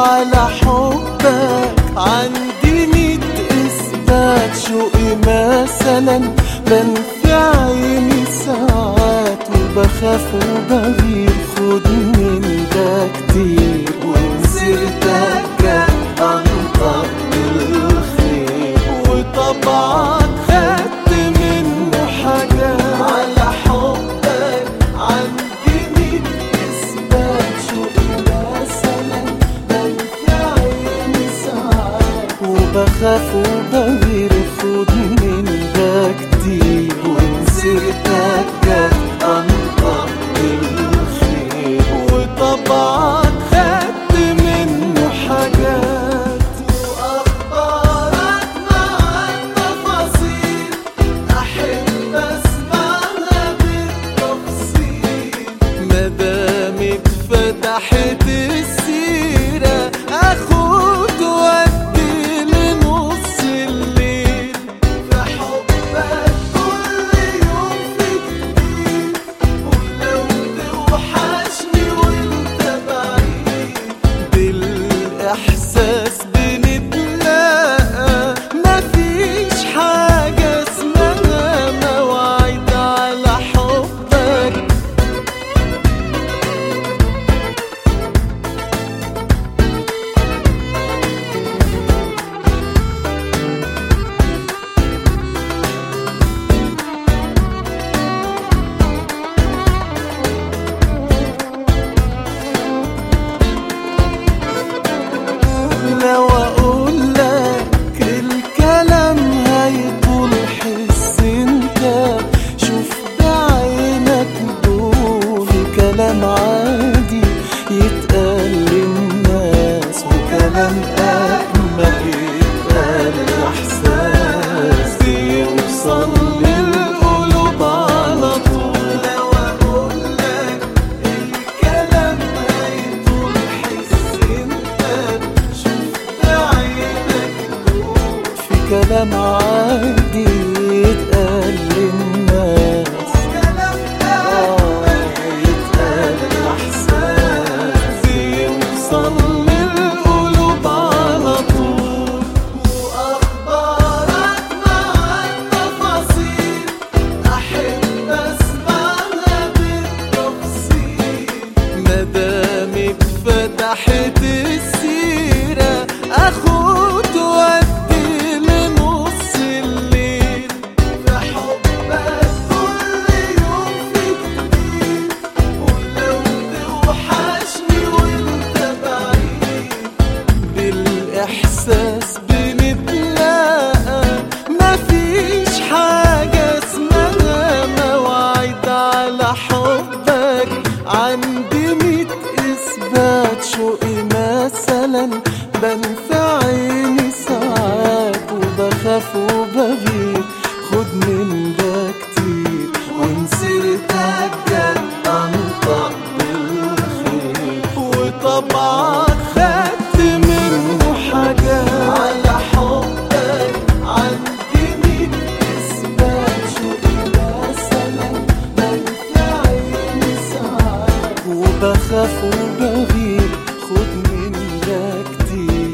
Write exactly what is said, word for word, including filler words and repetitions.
على حبك عندي ميت إثبات شوقي مثلا بنفي عيني ساعات وبخاف وبغير خد من ده كتير ومسيرتك كانت أنطق بالخير وطبعك خدت منه حاجات على حبك عندي ميت إثبات شوقي مثلا بنفي عيني ساعات وبخاف وبغير خد من ده كتير ومسيرتك كانت أنطق بالخير وطبعك خدت منه حاجات وأخبارك مع التفاصيل أحب أسمعها بالتفصيل مادام اتفتحت السيرة أخد وأدي لنص الليل في حبك كل يوم في جديد ولو توحشني وانت بعيد بالإحساس بنتلاقى مفيش حاجة اسمها مواعيد على حبك لو اقول لك الكلام هيطول حس انت شوف بعينك دول كلام عادي يتقال للناس وكلام اجمل يتقال احساس بيوصل للقلوب على طول لو اقول لك الكلام هيطول حس انت كلام عادي يتقال للناس آه يتقال الإحساس بيوصل للقلوب على طول وأخبارك مع التفاصيل أحب أسمعها بالتفصيل مادام اتفتحت السيرة أخد وأدي لنص الليل في حبك كل يوم في جديد ولو توحشني وانت بعيد بالإحساس بنتلاقى مفيش حاجة اسمها مواعيد على حبك عندي ميت إثبات شوقي مثلا بنفي عيني ساعات وبخاف وبغير خد من ده كتير ومسيرتك جت أنطق بالخير وطبعك خدت منه حاجات على حبك عندي ميت إثبات شوقي مثلا بنفي عيني ساعات وبخاف وبغير خد من ده كتير